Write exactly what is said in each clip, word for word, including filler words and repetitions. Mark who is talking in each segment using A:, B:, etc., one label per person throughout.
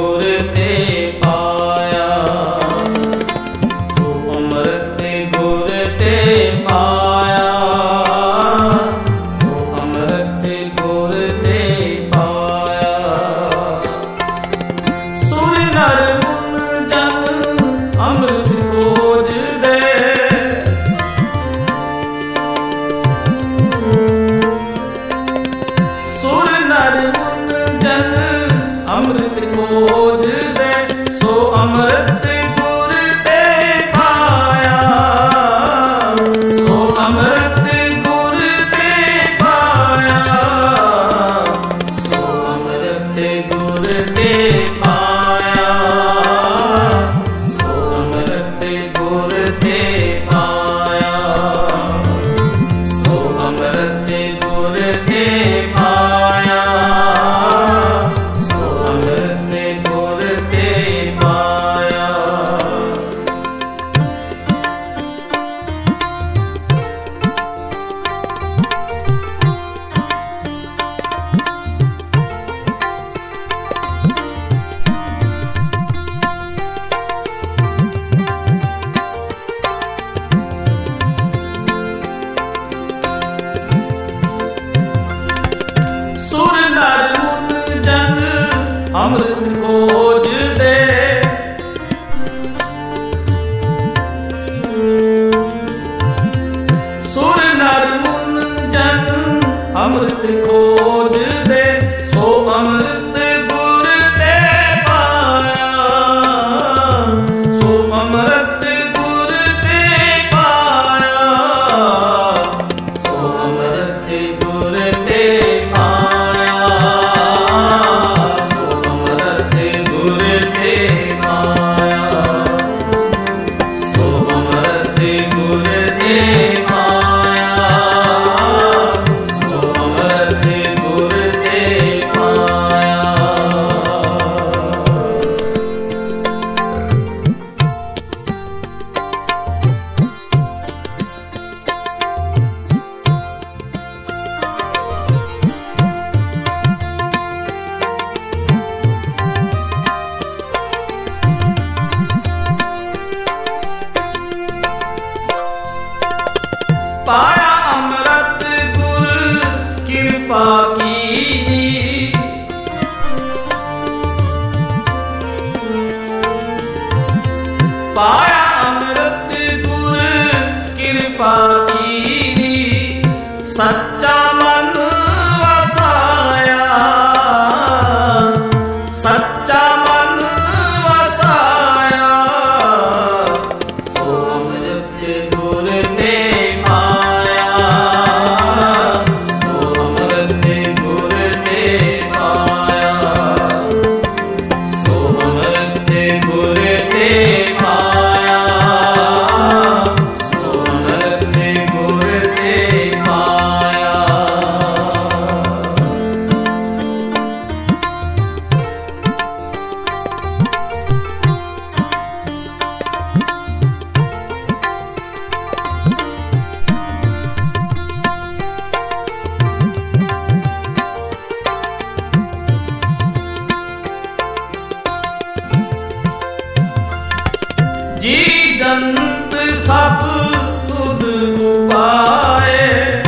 A: ਗੁਰ ਤੇ ਪਾਇਆ। ਸੋ ਅੰਮ੍ਰਿਤ ਗੁਰ ਤੇ ਪਾਇਆ, ਸੋ ਅੰਮ੍ਰਿਤ ਗੁਰ ਤੇ ਪਾਇਆ। ਸੁਰ ਨਰ ਮੁਨ ਜਨ ਅੰਮ੍ਰਿਤ ਖੋਜਦੇ, ਸੁਰ ਨਰ ਮੁਨ ਜਨ ਅੰਮ੍ਰਿਤ ਖੋਜਦੇ, ਸੋ ਅੰਮ੍ਰਿਤ ਗੁਰ ਤੇ ਪਾਇਆ। ਸੋ ਅੰਮ੍ਰਿਤ ਗੁਰ ਤੇ ਪਾਇਆ, ਸੋ ਅੰਮ੍ਰਿਤ ਗੁਰ ਤੇ ਪਾਇਆ, ਸੋ ਅੰਮ੍ਰਿਤ ਗੁਰ ਤੇ ਪਾਇਆ, ਸੋ ਅੰਮ੍ਰਿਤ ਗੁਰ ਤੇ ਪਾਇਆ, ਸੋ ਅੰਮ੍ਰਿਤ ਗੁਰ ਤੇ ਪਾਇਆ। ਸੁਰ ਨਰ ਮੁਨ ਜਨ ਅੰਮ੍ਰਿਤ ਖੋਜਦੇ, ਸੁਰ ਨਰ ਮੁਨ ਜਨ ਅੰਮ੍ਰਿਤ ਖੋਜਦੇ, ਸੋ ਅੰਮ੍ਰਿਤ ਗੁਰ ਤੇ ਪਾਇਆ। ਸੋ ਅੰਮ੍ਰਿਤ ਗੁਰ ਤੇ ਪਾਇਆ, ਸੋ ਅੰਮ੍ਰਿਤ ਗੁਰ ਤੇ ਪਾਇਆ, ਸੋ ਅੰਮ੍ਰਿਤ ਗੁਰ ਤੇ ਪਾਇਆ, ਸੋ ਅੰਮ੍ਰਿਤ ਗੁਰ ਤੇ ਪਾਇਆ, ਸੋ ਅੰਮ੍ਰਿਤ ਗੁਰ ਤੇ ਪਾਇਆ। ਪਾਇਆ ਅੰਮ੍ਰਿਤ ਗੁਰ ਕਿਰਪਾ ਕੀਨੀ, ਪਾਇਆ ਅੰਮ੍ਰਿਤ ਗੁਰ ਕਿਰਪਾ ਕੀਨੀ, ਸੱਚਾ ਮਨ ਵਸਾਇਆ, ਸੱਚਾ ਮਨ ਵਸਾਇਆ, ਸੋ ਅੰਮ੍ਰਿਤ ਗੁਰ ਤੇ ਪਾਇਆ, ਸੋ ਅੰਮ੍ਰਿਤ ਗੁਰ ਤੇ ਪਾਇਆ, ਸੋ ਅੰਮ੍ਰਿਤ ਗੁਰ ਤੇ ਪਾਇਆ, ਸੋ ਅੰਮ੍ਰਿਤ ਗੁਰ ਤੇ ਪਾਇਆ। ਜੀ ਜੰਤ ਸਭ ਤੁਧ ਉਪਾਏ,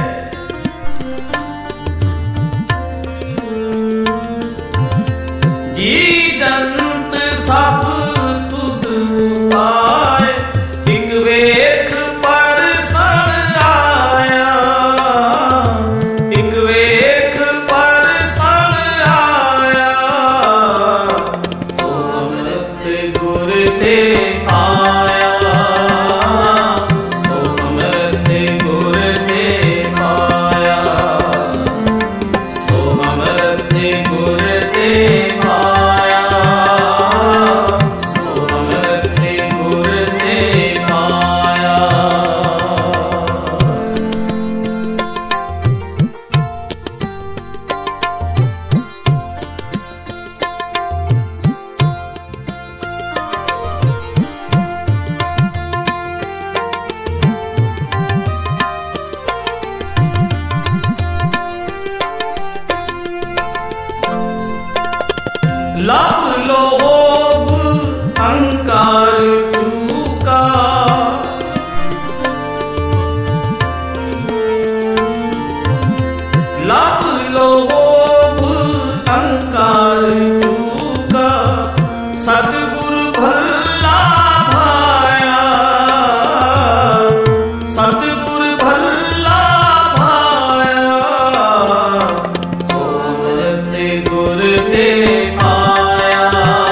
A: ਜੀ ਜੰਤ ਸਭ ਤੁਧ ਉਪਾਏ, ਇਕ ਵੇਖ ਪਰਸਨ ਆਇਆ, ਇਕ ਵੇਖ ਪਰਸਨ ਆਇਆ, ਸੋ ਅੰਮ੍ਰਿਤ ਗੁਰ ਤੇ ਪਾਇਆ, ਸੋ ਅੰਮ੍ਰਿਤ ਗੁਰ ਤੇ ਪਾਇਆ, ਸੋ ਅੰਮ੍ਰਿਤ ਗੁਰ ਤੇ ਪਾਇਆ, ਸੋ ਅੰਮ੍ਰਿਤ ਗੁਰ ਤੇ ਪਾਇਆ। ਲਭ ਲੋ ਸਤਿਗੁਰ ਭੱਲਾ ਭਾਇਆ, ਸਤਿਗੁਰ ਭੱਲਾ ਭਾਇਆ, ਸੋ ਅੰਮ੍ਰਿਤ ਗੁਰ ਤੇ ਪਾਇਆ,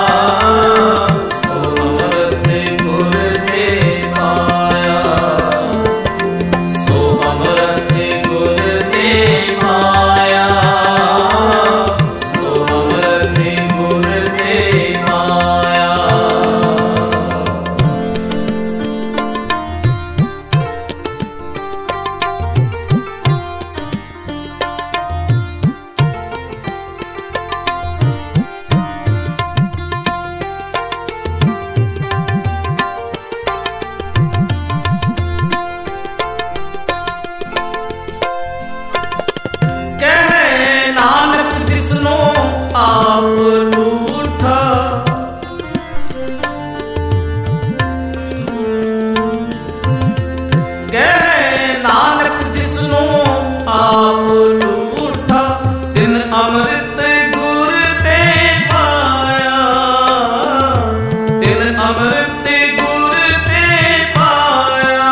A: ਸੋ ਅੰਮ੍ਰਿਤ ਗੁਰ ਤੇ ਪਾਇਆ, ਸੋ ਅੰਮ੍ਰਿਤ ਗੁਰ ਤੇ ਪਾਇਆ, ਸੋ ਅੰਮ੍ਰਿਤ ਗੁਰ ਤੇ ਪਾਇਆ। ਕਹਿ ਨਾਨਕ ਜਿਸਨੂੰ ਆਪ ਝੂਠਾ, ਕਹਿ ਨਾਨਕ ਜਿਸਨੂੰ ਆਪ ਝੂਠਾ, ਤਿਨ ਅੰਮ੍ਰਿਤ ਗੁਰ ਤੇ ਪਾਇਆ, ਤਿਨ ਅੰਮ੍ਰਿਤ ਗੁਰ ਤੇ ਪਾਇਆ,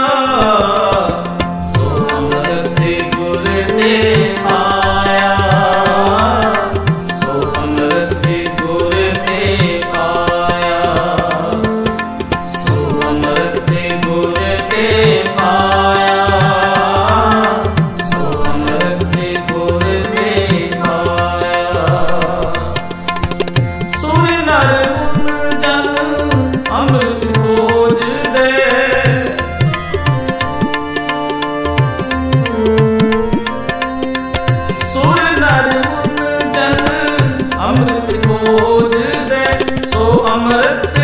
A: ਸੋ ਅੰਮ੍ਰਿਤ ਗੁਰ ਤੇ ਪਾਇਆ, ਸੋ ਅੰਮ੍ਰਿਤ ਗੁਰ ਤੇ ਪਾਇਆ, ਸੋ ਅੰਮ੍ਰਿਤ ਗੁਰ ਤੇ ਪਾਇਆ, ਸੋ ਅੰਮ੍ਰਿਤ ਗੁਰ ਤੇ ਪਾਇਆ। ਸੁਰ ਨਰ ਮੁਨ ਜਨ ਅੰਮ੍ਰਿਤ ਖੋਜਦੇ, ਸੁਰ ਨਰ ਮੁਨ ਜਨ ਅੰਮ੍ਰਿਤ ਖੋਜਦੇ, ਸੋ ਅੰਮ੍ਰਿਤ